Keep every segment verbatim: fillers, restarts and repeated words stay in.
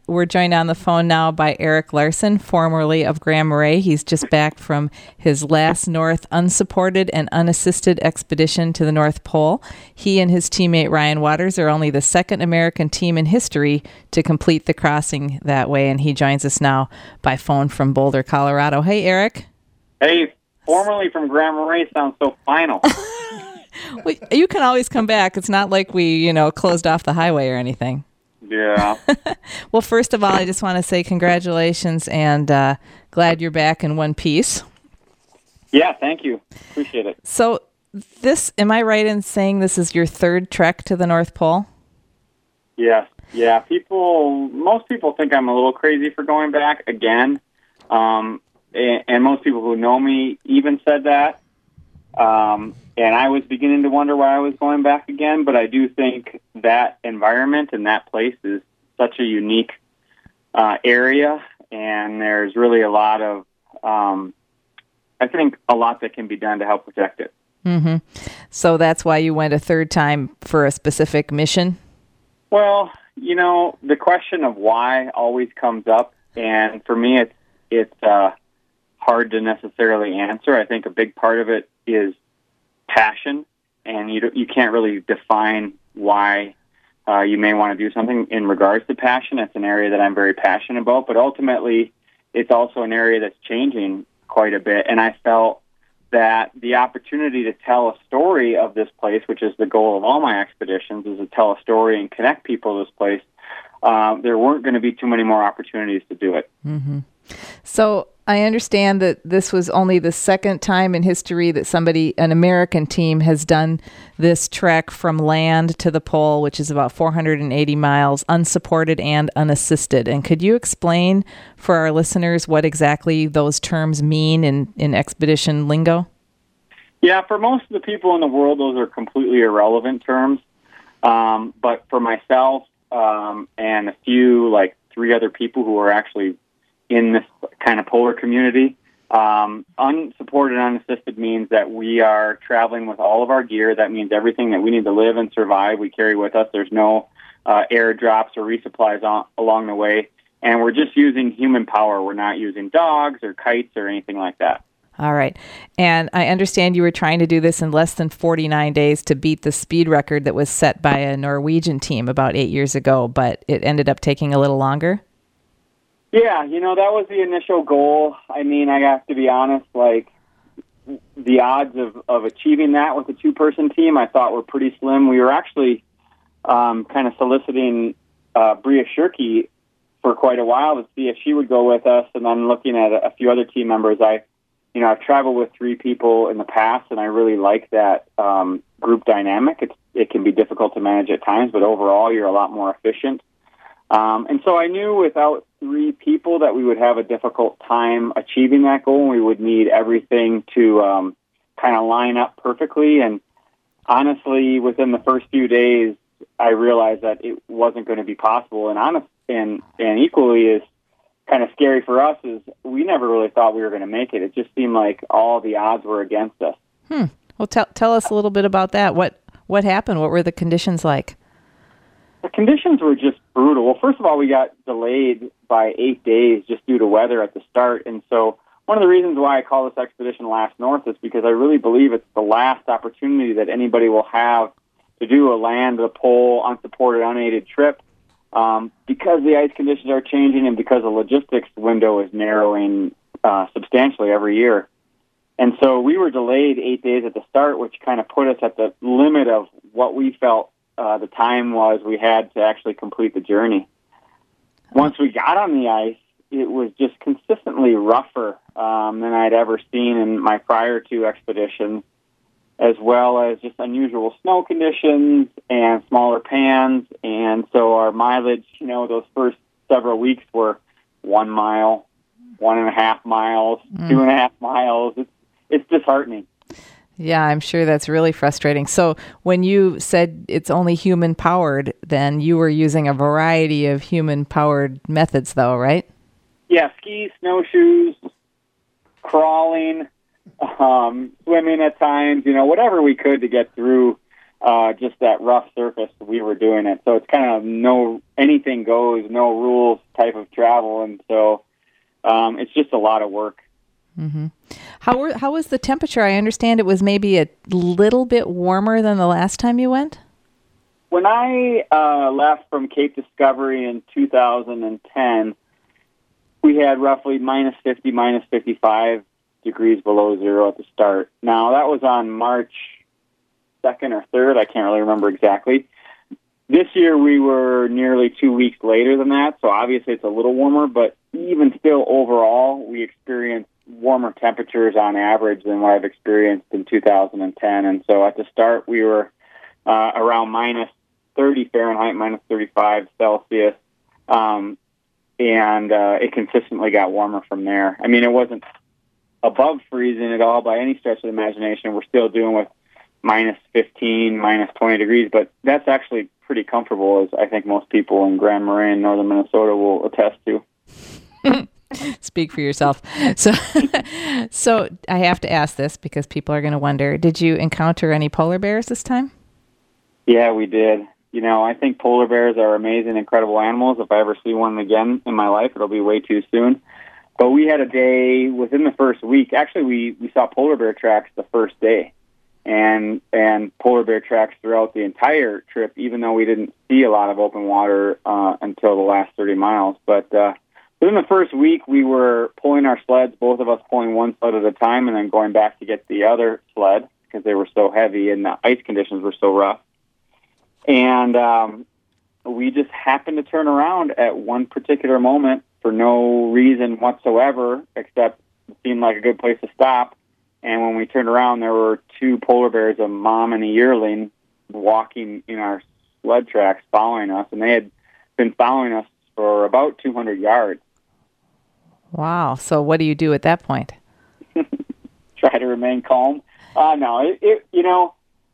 we're joined on the phone now by Eric Larson, formerly of Grand Marais. He's just back from his last North unsupported and unassisted expedition to the North Pole. He and his teammate Ryan Waters are only the second American team in history to complete the crossing that way, and he joins us now by phone from Boulder, Colorado. Hey, Eric. Hey, formerly from Grand Marais sounds so final. Well, you can always come back. It's not like we, you know, closed off the highway or anything. Yeah. Well, first of all, I just want to say congratulations and uh, glad you're back in one piece. Yeah, thank you. Appreciate it. So this, am I right in saying this is your third trek to the North Pole? Yes. Yeah. People, most people think I'm a little crazy for going back again. Um, and, and most people who know me even said that. Um, and I was beginning to wonder why I was going back again, but I do think that environment and that place is such a unique uh, area, and there's really a lot of, um, I think, a lot that can be done to help protect it. Mm-hmm. So that's why you went a third time for a specific mission? Well, you know, the question of why always comes up, and for me, it's it's uh, hard to necessarily answer. I think a big part of it is passion, and you you can't really define why uh, you may want to do something in regards to passion. It's an area that I'm very passionate about, but ultimately, it's also an area that's changing quite a bit, and I felt that the opportunity to tell a story of this place, which is the goal of all my expeditions, is to tell a story and connect people to this place. Um, there weren't going to be too many more opportunities to do it. Mm-hmm. So I understand that this was only the second time in history that somebody, an American team, has done this trek from land to the pole, which is about four hundred eighty miles, unsupported and unassisted. And could you explain for our listeners what exactly those terms mean in, in expedition lingo? Yeah, for most of the people in the world, those are completely irrelevant terms. Um, but for myself um, and a few, like three other people who are actually in this kind of polar community, um, unsupported and unassisted means that we are traveling with all of our gear. That means everything that we need to live and survive, we carry with us. There's no uh, airdrops or resupplies on, along the way. And we're just using human power. We're not using dogs or kites or anything like that. All right. And I understand you were trying to do this in less than forty-nine days to beat the speed record that was set by a Norwegian team about eight years ago, but it ended up taking a little longer? Yeah, you know, that was the initial goal. I mean, I have to be honest, like, the odds of, of achieving that with a two-person team I thought were pretty slim. We were actually um, kind of soliciting uh, Bria Shirky for quite a while to see if she would go with us, and then looking at a, a few other team members. I, you know, I've traveled with three people in the past, and I really like that um, group dynamic. It's, it can be difficult to manage at times, but overall you're a lot more efficient. Um, and so I knew without three people that we would have a difficult time achieving that goal, and we would need everything to um, kind of line up perfectly. And honestly, within the first few days, I realized that it wasn't going to be possible. And honest, and, and equally as kind of scary for us is we never really thought we were going to make it. It just seemed like all the odds were against us. Hmm. Well, tell tell us a little bit about that. What what happened? What were the conditions like? The conditions were just brutal. Well, first of all, we got delayed by eight days just due to weather at the start. And so one of the reasons why I call this expedition Last North is because I really believe it's the last opportunity that anybody will have to do a land to the pole, unsupported, unaided trip. Um, because the ice conditions are changing and because the logistics window is narrowing uh, substantially every year. And so we were delayed eight days at the start, which kind of put us at the limit of what we felt Uh, the time was we had to actually complete the journey. Once we got on the ice, it was just consistently rougher um, than I'd ever seen in my prior two expeditions, as well as just unusual snow conditions and smaller pans. And so our mileage, you know, those first several weeks were one mile, one and a half miles, mm. two and a half miles. It's, it's disheartening. Yeah, I'm sure that's really frustrating. So when you said it's only human-powered, then you were using a variety of human-powered methods, though, right? Yeah, skis, snowshoes, crawling, um, swimming at times, you know, whatever we could to get through uh, just that rough surface we were doing it. So it's kind of no anything goes, no rules type of travel, and so um, it's just a lot of work. Mm-hmm. How were, how was the temperature? I understand it was maybe a little bit warmer than the last time you went? When I uh, left from Cape Discovery in two thousand ten, we had roughly minus fifty, minus fifty-five degrees below zero at the start. Now, that was on March second or third. I can't really remember exactly. This year, we were nearly two weeks later than that, so obviously it's a little warmer, but even still, overall, we experienced warmer temperatures on average than what I've experienced in two thousand ten. And so at the start, we were uh, around minus thirty Fahrenheit, minus thirty-five Celsius, um, and uh, it consistently got warmer from there. I mean, it wasn't above freezing at all by any stretch of the imagination. We're still doing with minus fifteen, minus twenty degrees, but that's actually pretty comfortable, as I think most people in Grand Marais and northern Minnesota will attest to. Speak for yourself. So, so I have to ask this because people are going to wonder, did you encounter any polar bears this time? Yeah, we did. You know, I think polar bears are amazing, incredible animals. If I ever see one again in my life, it'll be way too soon. But we had a day within the first week. Actually, we, we saw polar bear tracks the first day, and and polar bear tracks throughout the entire trip, even though we didn't see a lot of open water uh, until the last thirty miles. But uh, within the first week, we were pulling our sleds, both of us pulling one sled at a time, and then going back to get the other sled because they were so heavy and the ice conditions were so rough. And um, we just happened to turn around at one particular moment for no reason whatsoever, except it seemed like a good place to stop. And when we turned around, there were two polar bears, a mom and a yearling, walking in our sled tracks, following us. And they had been following us for about two hundred yards. Wow. So what do you do at that point? Try to remain calm. Uh, no, it, it, you know,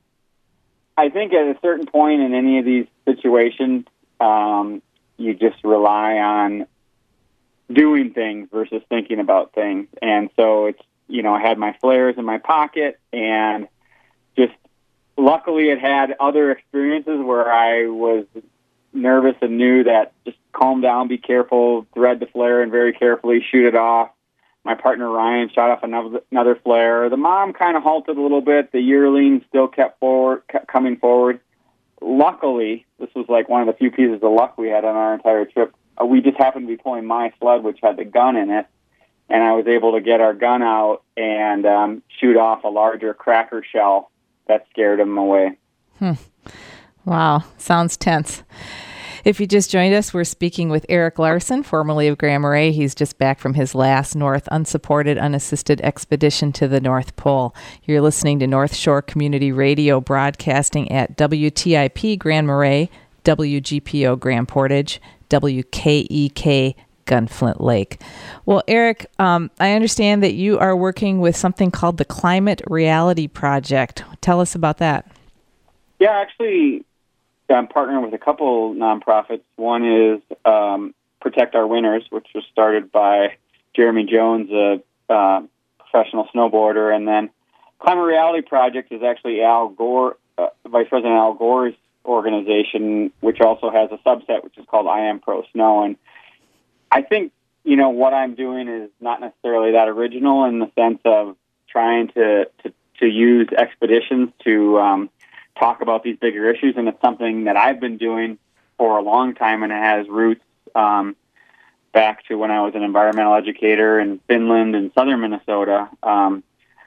I think at a certain point in any of these situations, um, you just rely on doing things versus thinking about things. And so it's, you know, I had my flares in my pocket, and just luckily it had other experiences where I was nervous and knew that just calm down, be careful, thread the flare and very carefully shoot it off. My partner Ryan shot off another, another flare. The mom kind of halted a little bit. The yearling still kept forward, kept coming forward. Luckily, this was like one of the few pieces of luck we had on our entire trip. Uh, we just happened to be pulling my sled, which had the gun in it, and I was able to get our gun out and um, shoot off a larger cracker shell that scared him away. Hmm. Wow, sounds tense. If you just joined us, we're speaking with Eric Larson, formerly of Grand Marais. He's just back from his last North unsupported, unassisted expedition to the North Pole. You're listening to North Shore Community Radio, broadcasting at W T I P Grand Marais, W G P O Grand Portage, W K E K Gunflint Lake. Well, Eric, um, I understand that you are working with something called the Climate Reality Project. Tell us about that. Yeah, actually, I'm partnering with a couple nonprofits. One is um, Protect Our Winners, which was started by Jeremy Jones, a uh, professional snowboarder, and then Climate Reality Project is actually Al Gore, uh, Vice President Al Gore's organization, which also has a subset which is called I Am Pro Snow. And I think, you know, what I'm doing is not necessarily that original in the sense of trying to to, to use expeditions to um, talk about these bigger issues, and it's something that I've been doing for a long time, and it has roots um, back to when I was an environmental educator in Finland and southern Minnesota. Um,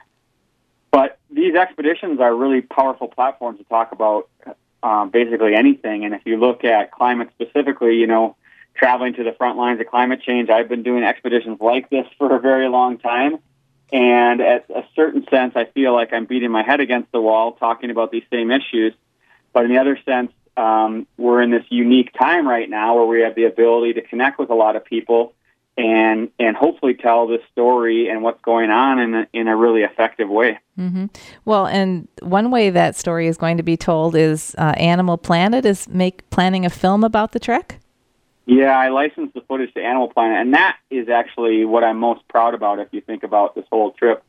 but these expeditions are really powerful platforms to talk about uh, basically anything, and if you look at climate specifically, you know, traveling to the front lines of climate change, I've been doing expeditions like this for a very long time. And at a certain sense, I feel like I'm beating my head against the wall talking about these same issues. But in the other sense, um, we're in this unique time right now where we have the ability to connect with a lot of people and and hopefully tell this story and what's going on in a, in a really effective way. Mm-hmm. Well, and one way that story is going to be told is uh, Animal Planet is make planning a film about the trek. Yeah, I licensed the footage to Animal Planet, and that is actually what I'm most proud about if you think about this whole trip.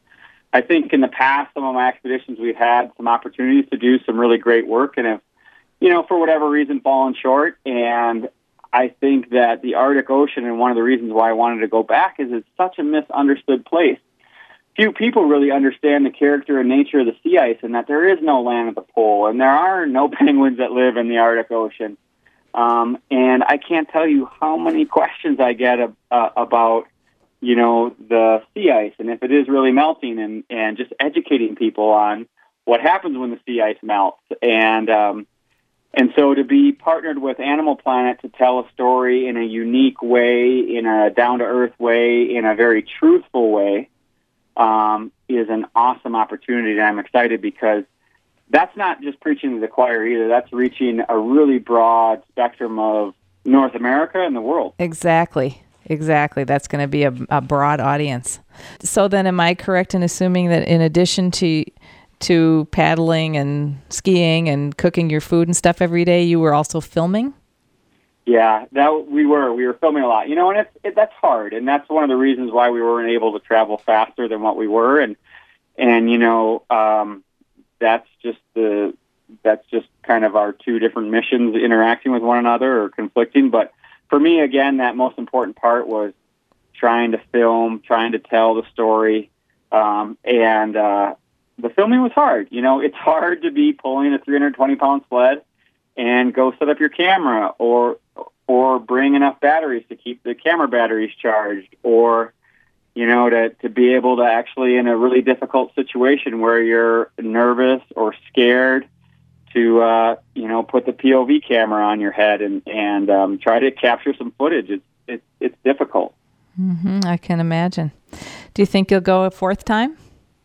I think in the past, some of my expeditions, we've had some opportunities to do some really great work and have, you know, for whatever reason, fallen short. And I think that the Arctic Ocean, and one of the reasons why I wanted to go back, is it's such a misunderstood place. Few people really understand the character and nature of the sea ice, and that there is no land at the pole, and there are no penguins that live in the Arctic Ocean. Um, and I can't tell you how many questions I get uh, about, you know, the sea ice, and if it is really melting, and, and just educating people on what happens when the sea ice melts. And um, and so to be partnered with Animal Planet to tell a story in a unique way, in a down-to-earth way, in a very truthful way, Um, is an awesome opportunity, and I'm excited because that's not just preaching to the choir either. That's reaching a really broad spectrum of North America and the world. Exactly. Exactly. That's going to be a, a broad audience. So then am I correct in assuming that in addition to to paddling and skiing and cooking your food and stuff every day, you were also filming? Yeah, that we were. We were filming a lot. You know, and it's, it, that's hard, and that's one of the reasons why we weren't able to travel faster than what we were. And and you know, um, that's just the that's just kind of our two different missions interacting with one another or conflicting. But for me, again, that most important part was trying to film, trying to tell the story, um, and uh, the filming was hard. You know, it's hard to be pulling a three hundred twenty pound sled and go set up your camera, or or bring enough batteries to keep the camera batteries charged, or, you know, to, to be able to actually, in a really difficult situation where you're nervous or scared, to, uh, you know, put the P O V camera on your head and, and um, try to capture some footage. It's, it's, it's difficult. Mm-hmm, I can imagine. Do you think you'll go a fourth time?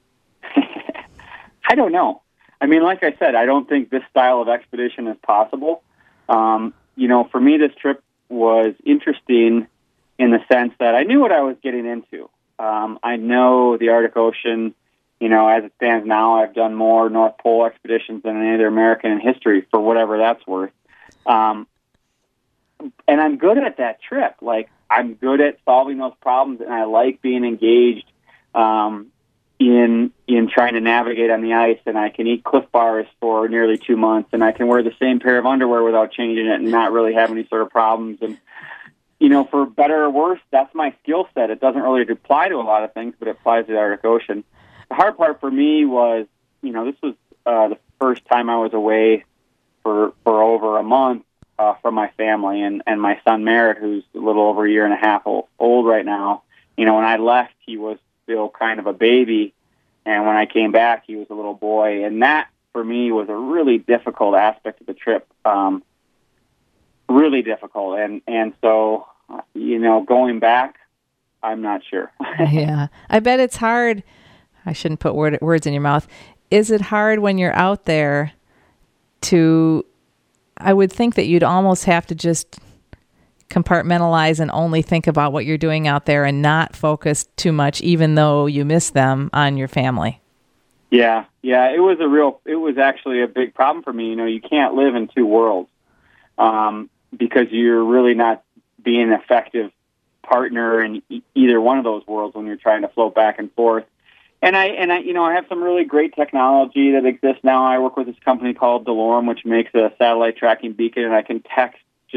I don't know. I mean, like I said, I don't think this style of expedition is possible. Um, you know, for me, this trip was interesting in the sense that I knew what I was getting into. Um, I know the Arctic Ocean, you know, as it stands now, I've done more North Pole expeditions than any other American in history, for whatever that's worth. Um, and I'm good at that trip. Like, I'm good at solving those problems, and I like being engaged um, in in trying to navigate on the ice, and I can eat Cliff Bars for nearly two months, and I can wear the same pair of underwear without changing it and not really have any sort of problems. And, you know, for better or worse, that's my skill set. It doesn't really apply to a lot of things, but it applies to the Arctic Ocean. The hard part for me was, you know, this was uh, the first time I was away for for over a month uh, from my family, and, and my son Merritt, who's a little over a year and a half old, old right now. You know, when I left, he was still kind of a baby, and when I came back, he was a little boy, and that for me was a really difficult aspect of the trip, um, really difficult, and and so you know, going back, I'm not sure. Yeah, I bet it's hard. I shouldn't put word, words in your mouth. Is it hard when you're out there to? I would think that you'd almost have to just compartmentalize and only think about what you're doing out there and not focus too much, even though you miss them, on your family. Yeah, yeah, it was a real, it was actually a big problem for me. You know, you can't live in two worlds um, because you're really not being an effective partner in e- either one of those worlds when you're trying to float back and forth. And I, and I, you know, I have some really great technology that exists now. I work with this company called DeLorme, which makes a satellite tracking beacon, and I can text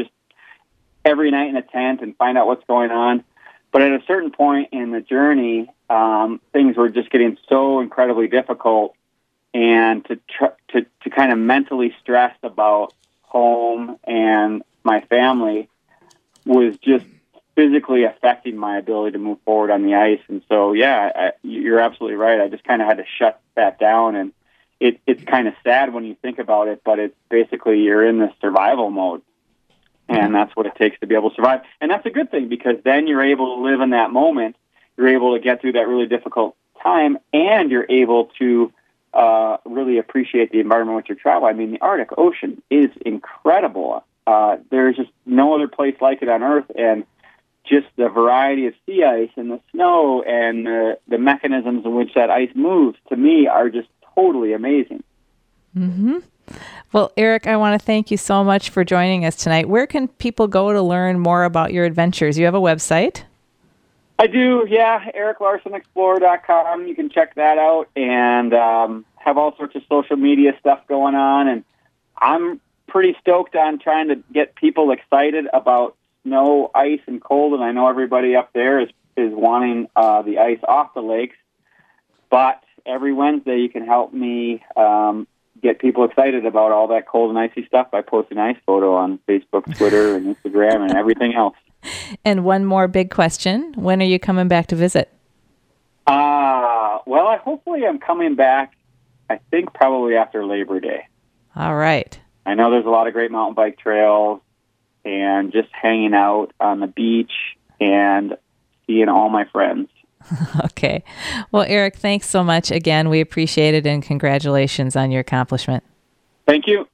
every night in a tent and find out what's going on. But at a certain point in the journey, um, things were just getting so incredibly difficult, and to, tr- to to kind of mentally stress about home and my family was just physically affecting my ability to move forward on the ice. And so, yeah, I, you're absolutely right. I just kind of had to shut that down, and it, it's kind of sad when you think about it, but it's basically you're in this survival mode. And that's what it takes to be able to survive. And that's a good thing, because then you're able to live in that moment. You're able to get through that really difficult time, and you're able to uh, really appreciate the environment with your travel. I mean, the Arctic Ocean is incredible. Uh, there's just no other place like it on Earth, and just the variety of sea ice and the snow and the, the mechanisms in which that ice moves, to me, are just totally amazing. Mm-hmm. Well, Eric, I want to thank you so much for joining us tonight. Where can people go to learn more about your adventures? You have a website? I do, yeah. Eric Larson Explorer dot com. You can check that out, and um, have all sorts of social media stuff going on. And I'm pretty stoked on trying to get people excited about snow, ice, and cold. And I know everybody up there is, is wanting uh, the ice off the lakes. But every Wednesday you can help me um, get people excited about all that cold and icy stuff by posting an ice photo on Facebook, Twitter, and Instagram, and everything else. And one more big question. When are you coming back to visit? Uh, well, I, hopefully I'm coming back, I think probably after Labor Day. All right. I know there's a lot of great mountain bike trails and just hanging out on the beach and seeing all my friends. Okay. Well, Eric, thanks so much again. We appreciate it, and congratulations on your accomplishment. Thank you.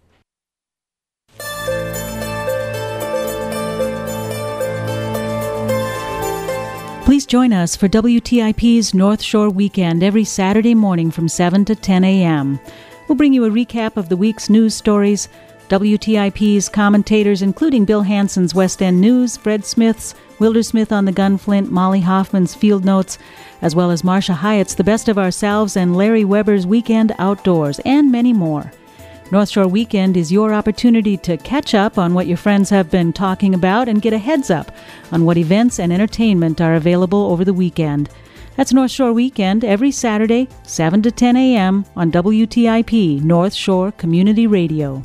Please join us for W T I P's North Shore Weekend every Saturday morning from seven to ten a.m. We'll bring you a recap of the week's news stories, W T I P's commentators, including Bill Hansen's West End News, Fred Smith's Wildersmith on the Gunflint, Molly Hoffman's Field Notes, as well as Marcia Hyatt's The Best of Ourselves and Larry Weber's Weekend Outdoors, and many more. North Shore Weekend is your opportunity to catch up on what your friends have been talking about and get a heads up on what events and entertainment are available over the weekend. That's North Shore Weekend every Saturday, seven to ten a.m. on W T I P North Shore Community Radio.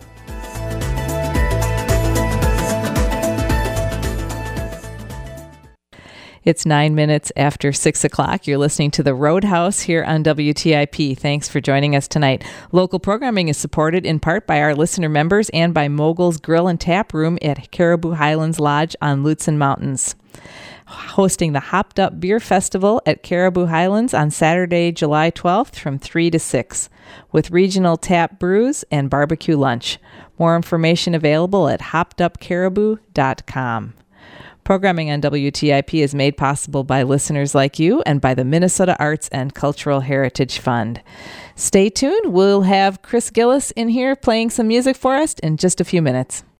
It's nine minutes after six o'clock. You're listening to The Roadhouse here on W T I P. Thanks for joining us tonight. Local programming is supported in part by our listener members and by Mogul's Grill and Tap Room at Caribou Highlands Lodge on Lutsen Mountains. Hosting the Hopped Up Beer Festival at Caribou Highlands on Saturday, July twelfth from three to six, with regional tap brews and barbecue lunch. More information available at hopped up caribou dot com. Programming on W T I P is made possible by listeners like you and by the Minnesota Arts and Cultural Heritage Fund. Stay tuned. We'll have Chris Gillis in here playing some music for us in just a few minutes.